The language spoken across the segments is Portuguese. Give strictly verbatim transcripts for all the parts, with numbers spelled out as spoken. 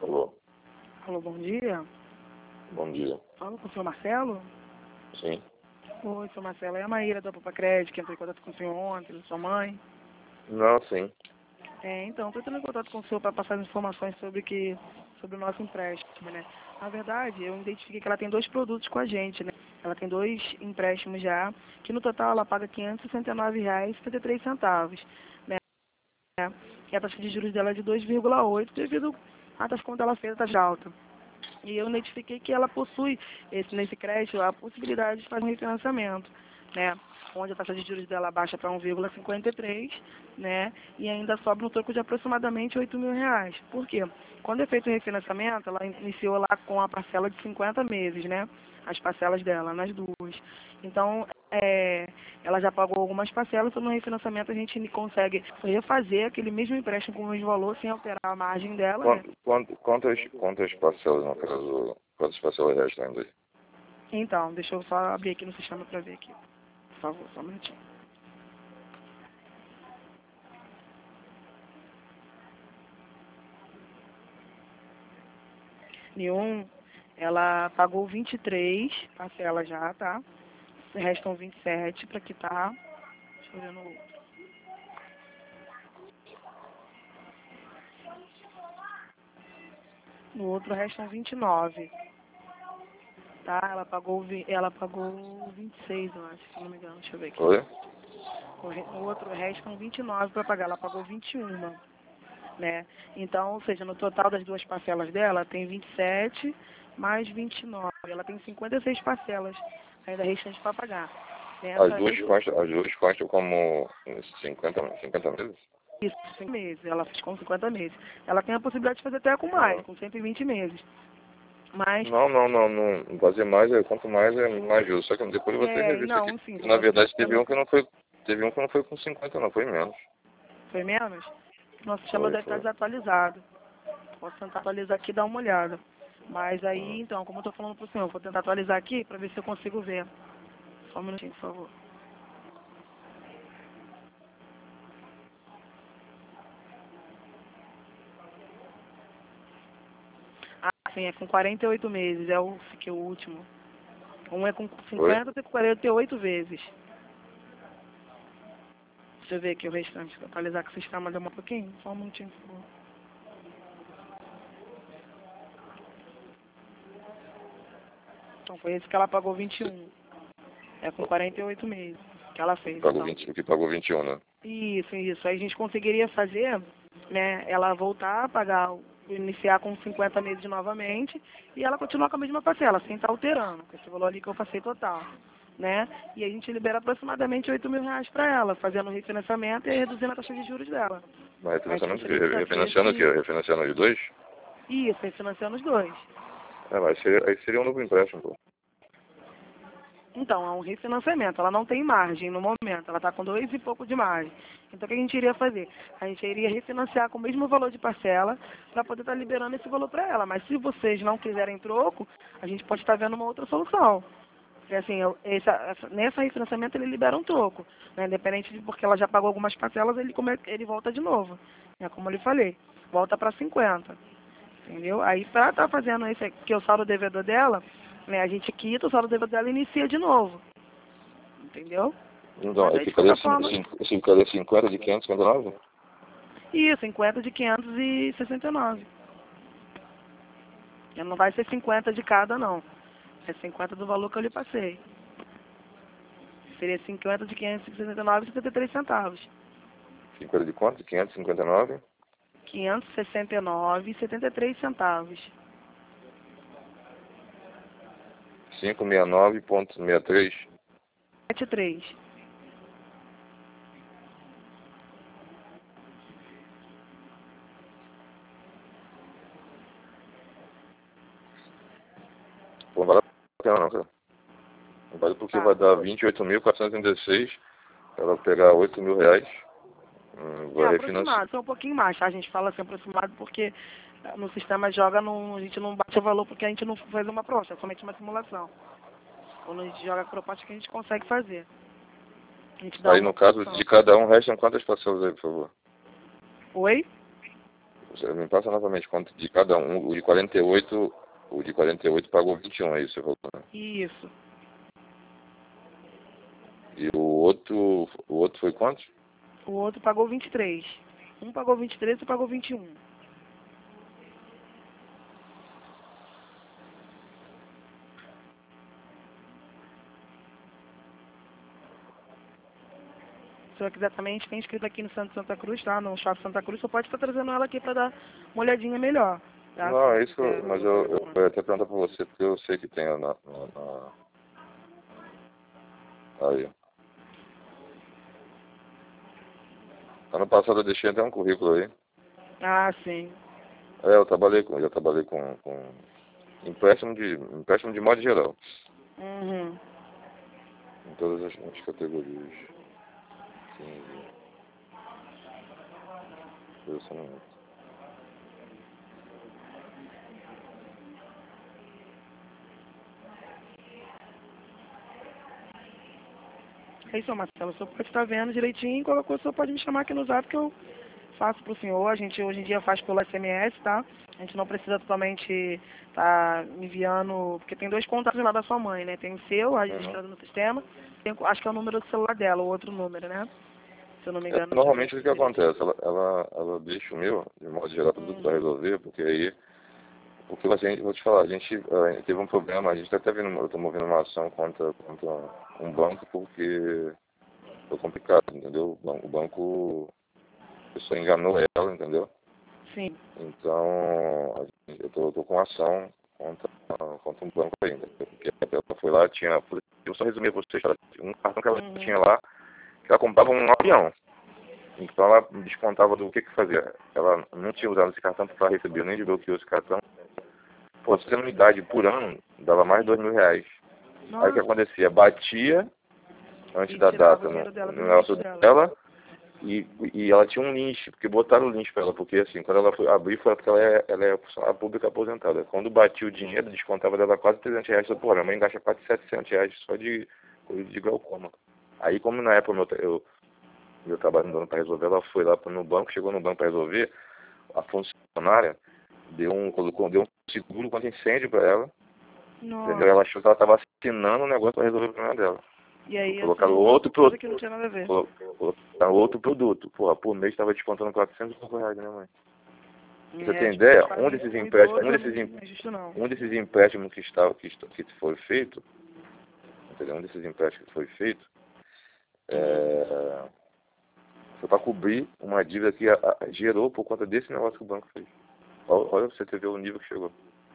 Alô, Alô, bom dia. bom dia. Fala com o senhor Marcelo? Sim? Oi, senhor Marcelo. É a Maíra da Popa Crédito, que entrou em contato com o senhor ontem, da sua mãe. Não, sim. É, então, estou entrando em contato com o senhor para passar as informações sobre, que, sobre o nosso empréstimo, né? Na verdade, eu identifiquei que ela tem dois produtos com a gente, né? Ela tem dois empréstimos já, que no total ela paga quinhentos e sessenta e nove reais e setenta e três centavos, né? E a taxa de juros dela é de dois vírgula oito devido à taxa conta ela fez a taxa alta. E eu identifiquei que ela possui, esse, nesse crédito, a possibilidade de fazer um refinanciamento, né? Onde a taxa de juros dela baixa para um vírgula cinquenta e três, né? E ainda sobra um troco de aproximadamente oito mil reais. Por quê? Quando é feito o refinanciamento, ela iniciou lá com a parcela de cinquenta meses, né? As parcelas dela, nas duas. Então, é, ela já pagou algumas parcelas, então no refinanciamento a gente consegue refazer aquele mesmo empréstimo com o mesmo valor, sem alterar a margem dela, né? Quanto, quanto, quantas, quantas parcelas, no caso, quantas parcelas restam ainda aí? Então, deixa eu só abrir aqui no sistema para ver aqui. Por favor, só um minutinho. Nenhum, ela pagou vinte e três parcelas já, tá? Restam vinte e sete para quitar. Deixa eu ver no outro. No outro restam vinte e nove, tá? Ela pagou, vi- ela pagou vinte e seis, eu acho, se eu não me engano. Deixa eu ver aqui. Oi? O re- o outro restam vinte e nove para pagar. Ela pagou vinte e um, né? Então, ou seja, no total das duas parcelas dela, tem vinte e sete mais vinte e nove. Ela tem cinquenta e seis parcelas ainda restantes para pagar. As Nessa, duas esse, constam, as duas constam como cinquenta, cinquenta meses? isso, cinco meses. Ela fez com cinquenta meses. Ela tem a possibilidade de fazer até com mais, Não. com cento e vinte meses. Mas, Não, não, não, não. Fazer mais, é, quanto mais é mais justo. Só que depois você é, revista aqui. não, sim, Que, se na você, verdade, teve ela um que não foi, teve um que não foi com cinquenta, não, foi menos. foi menos, nosso sistema Foi, deve estar foi. desatualizado. Posso tentar atualizar aqui e dar uma olhada. Mas Hum. aí, então, como eu estou falando para o senhor, vou tentar atualizar aqui para ver se eu consigo ver. Só um minutinho, por favor. Ah, sim, é com quarenta e oito meses, é o que é o último. Um é com Foi? cinquenta, tem com quarenta e oito vezes. Deixa eu ver aqui o restante, vou atualizar que o sistema demora um pouquinho. Só um minutinho, por favor. Então foi esse que ela pagou vinte e um. É com quarenta e oito meses que ela fez, Pagou então. vinte, o que pagou vinte e um, né? Isso, isso. Aí a gente conseguiria fazer, né, ela voltar a pagar, o- iniciar com cinquenta meses novamente e ela continuar com a mesma parcela, sem estar alterando, com esse valor ali que eu passei total, né? E a gente libera aproximadamente oito mil reais para ela, fazendo o refinanciamento e reduzindo a taxa de juros dela. Mas A gente refinanciamento, gostaria de saber refinanciando o quê? se... Refinanciando os dois? Isso, refinanciando os dois. É, mas seria, aí seria um novo empréstimo, pô. Então, é um refinanciamento. Ela não tem margem no momento. Ela está com dois e pouco de margem. Então, o que a gente iria fazer? A gente iria refinanciar com o mesmo valor de parcela para poder estar liberando esse valor para ela. Mas se vocês não quiserem troco, a gente pode estar vendo uma outra solução. Porque, assim, eu, essa, essa, nessa refinanciamento ele libera um troco. Né? Independente de porque ela já pagou algumas parcelas, ele, come- ele volta de novo. É como eu lhe falei. Volta para cinquenta. Entendeu? Aí, para estar fazendo isso aqui, que é o saldo devedor dela, né, a gente quita o saldo devedor dela e inicia de novo. Entendeu? Então, Mas aí aí, de ficaria, qualquer cin- forma, cin- ficaria cinquenta de quinhentos e cinquenta e nove? isso, cinquenta de quinhentos e sessenta e nove. E não vai ser cinquenta de cada, não. É cinquenta do valor que eu lhe passei. Seria cinquenta de quinhentos e sessenta e nove e setenta e três centavos. cinquenta de quanto? quinhentos e cinquenta e nove? quinhentos e sessenta e nove e setenta e três centavos. quinhentos e sessenta e nove vírgula sessenta e três. setenta e três. Pô, não vale a pena não, cara. Não vale porque Tá. vai dar vinte e oito mil quatrocentos e trinta e seis. Ela vai pegar oito mil reais. Hum, É vai refinanciar. aproximado, é um pouquinho mais, tá? A gente fala assim aproximado porque eh, no sistema joga, no, a gente não bate o valor porque a gente não faz uma proposta, é somente uma simulação. Quando a gente joga a proposta que a gente consegue fazer. A gente dá Aí uma no caso opção. de cada um restam quantas parcelas aí, por favor? Oi? Você me passa novamente quanto de cada um. O de quarenta e oito, o de quarenta e oito pagou vinte e um, é isso que você falou, né? Isso. E o outro, o outro foi quanto? O outro pagou vinte e três. Um pagou vinte e três e outro pagou vinte e um. Se você quiser também, a gente tem inscrito aqui no Santo Santa Cruz, tá? No Shopping Santa Cruz, você pode estar trazendo ela aqui para dar uma olhadinha melhor, tá? Não, é Se isso, que eu- quiser. mas eu, eu ia até perguntar pra você, porque eu sei que tem na, na, na- aí. Ano passado eu deixei até um currículo aí. Ah, sim. É, eu trabalhei com, já trabalhei com, com empréstimo de, empréstimo de modo geral, Uhum. em todas as, as categorias. Sim, relacionamento. É isso, Marcelo. O senhor pode estar vendo direitinho. Qualquer coisa, o senhor pode me chamar aqui no zap que eu faço para o senhor. A gente hoje em dia faz pelo S M S, tá? A gente não precisa totalmente estar me enviando, porque tem dois contatos lá da sua mãe, né? Tem o seu, Uhum. registrado no sistema, tem, acho que é o número do celular dela, o outro número, né? Se eu não me É, engano, deixa eu ver normalmente o aqui que direitinho. acontece? Ela, ela, ela deixa o meu, de modo geral, tudo para Uhum. resolver, porque aí, porque assim, eu vou te falar, a gente eh, teve um problema, a gente está até vendo, eu estou movendo uma ação contra, contra um banco porque foi complicado, entendeu? O banco, o banco a pessoa enganou ela, entendeu? Sim. Então, a gente- eu tô, tô com ação contra, contra um banco ainda. Porque ela foi lá, tinha. Eu só resumir pra vocês, ela tinha um cartão que ela Uhum. tinha lá, que ela comprava um avião. Então ela descontava do que que fazia. Ela não tinha usado esse cartão porque ela recebia, nem desbloqueou esse cartão. Pô, se anuidade por ano, dava mais de dois mil reais. Aí o que Nossa, acontecia? Batia antes e da tirava o data no, dinheiro dela no do lixo negócio dela. dela. E, e ela tinha um lixo, porque botaram o lixo pra ela, porque assim, quando ela foi abrir, foi porque ela é, ela é funcionária pública aposentada. Quando batia o dinheiro, descontava dela quase trezentos reais só por ano. A mãe gasta quase setecentos reais só de coisa de glaucoma. Aí, como na época meu, eu, meu trabalho não dando pra resolver, ela foi lá no banco, chegou no banco pra resolver, a funcionária deu um, colocou, deu um seguro contra incêndio pra ela, entendeu? Nossa. Ela achou que ela tava assinando um negócio pra resolver o problema dela. E aí Colocaram assinou outro outra coisa produto. que não tinha nada a ver. Colocaram outro produto. Porra, por mês estava descontando quatrocentos e poucos reais, né, mãe? Pra você É, ter as ideia, pessoas um fazem isso desses com empréstimos, idoso, um é desses, muito, em- não é justo não. um desses empréstimos que, está, que, está, que foi feito, entendeu? Um desses empréstimos que foi feito, é, foi para cobrir uma dívida que a, a, gerou por conta desse negócio que o banco fez. Olha, olha pra você ver o nível que chegou.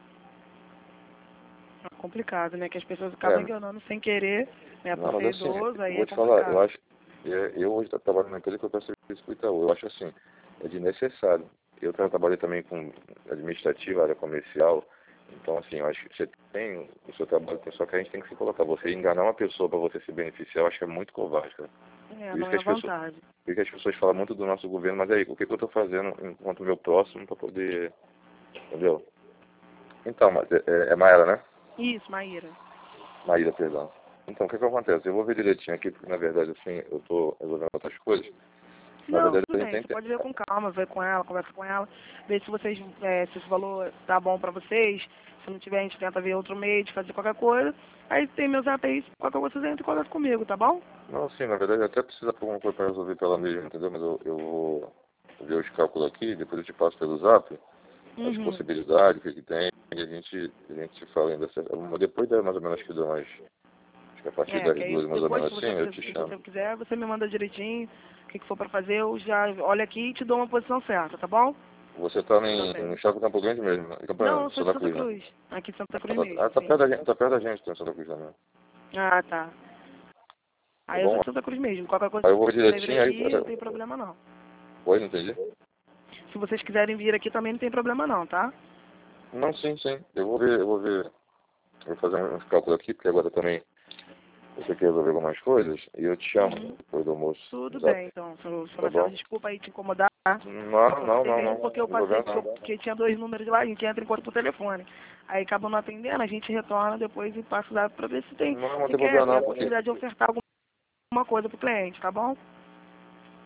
É complicado, né? Que as pessoas É, acabam enganando sem querer, né? Por não, mas ser assim, idoso, eu aí vou é te falar, eu complicado. acho, é, eu hoje trabalho numa empresa que eu peço serviço pro Itaú, eu acho assim, é desnecessário. Eu tra- trabalhei também com administrativa, área comercial, então assim, eu acho que você tem, o seu trabalho tem, só que a gente tem que se colocar, você enganar uma pessoa para você se beneficiar, eu acho que é muito covarde, cara. É, Por isso não que é as pessoas, vantagem. por isso que as pessoas falam muito do nosso governo, mas aí, o que, que eu estou fazendo enquanto meu próximo para poder, entendeu? Então, mas é, é, é Maera, né? Isso, Maíra. Maíra, perdão. Então, o que que acontece? Eu vou ver direitinho aqui, porque na verdade, assim, eu estou resolvendo outras coisas. Na Não, verdade, tudo a gente bem, tem você que... pode ver com calma, ver com ela, conversa com ela, ver se vocês, é, se esse valor tá bom pra vocês. Se não tiver, a gente tenta ver outro meio de fazer qualquer coisa. Aí tem meus zap aí, qualquer coisa vocês entram em contato comigo, tá bom? Não, sim, na verdade, até precisa por alguma coisa para resolver pela mesma, entendeu? Mas eu, eu vou ver os cálculos aqui, depois eu te passo pelo zap, as Uhum. possibilidades, o que, que tem, e a gente, a gente fala ainda. Depois da mais ou menos que deu mais... Acho que a partir É, das que aí duas, mais ou depois, menos se assim, você, eu quiser- te se chamo. você quiser, você me manda direitinho o que, que for pra fazer, eu já olho aqui e te dou uma posição certa, tá bom? Você está Tudo em, bem. no Chaco Campo Grande mesmo, né? Em Não, Campo, eu sou de Santa Santa Cruz, né? Cruz. Aqui em Santa Cruz Ah, tá, mesmo, ah, tá sim. perto da gente, tá perto da gente, tem Santa Cruz também. Ah, tá. Tá Aí eu sou bom? de Santa Cruz mesmo. Qualquer coisa Aí que eu vou vocês quiserem vir direitinho, aí... aqui, não tem problema não. Oi, não entendi? Se vocês quiserem vir aqui também não tem problema não, tá? Não, sim, sim. Eu vou ver, eu vou ver. Eu vou fazer uns cálculos aqui, porque agora também eu tenho que resolver algumas coisas, e eu te chamo Uhum. depois do almoço, Tudo no zap. bem, então, seu, seu Tá Marcelo, bom? desculpa aí te incomodar, tá? Eu Não, só não, fiquei não, não. mesmo porque eu Não vou passei, ver, porque, eu, não. porque tinha dois números lá, a gente entra em contato por telefone. Aí acaba não atendendo, a gente retorna depois e passa lá pra ver se tem, Não, não se tem quer problema ter a não, porque... possibilidade de ofertar alguma coisa pro cliente, tá bom?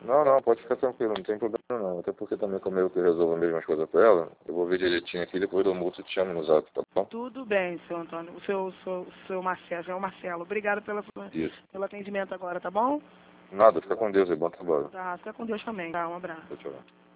Não, não, pode ficar tranquilo, não tem problema não. Até porque também como eu que resolvo as mesmas coisas pra ela, eu vou ver direitinho aqui, depois do almoço eu te chamo no zap, tá bom? Tudo bem, seu Antônio. O seu, seu, seu Marcelo, seu Marcelo. Obrigado pela, Isso. pelo atendimento agora, tá bom? Nada, fica com Deus aí, bom trabalho. Tá, fica com Deus também. Tá, um abraço. Tchau, tchau.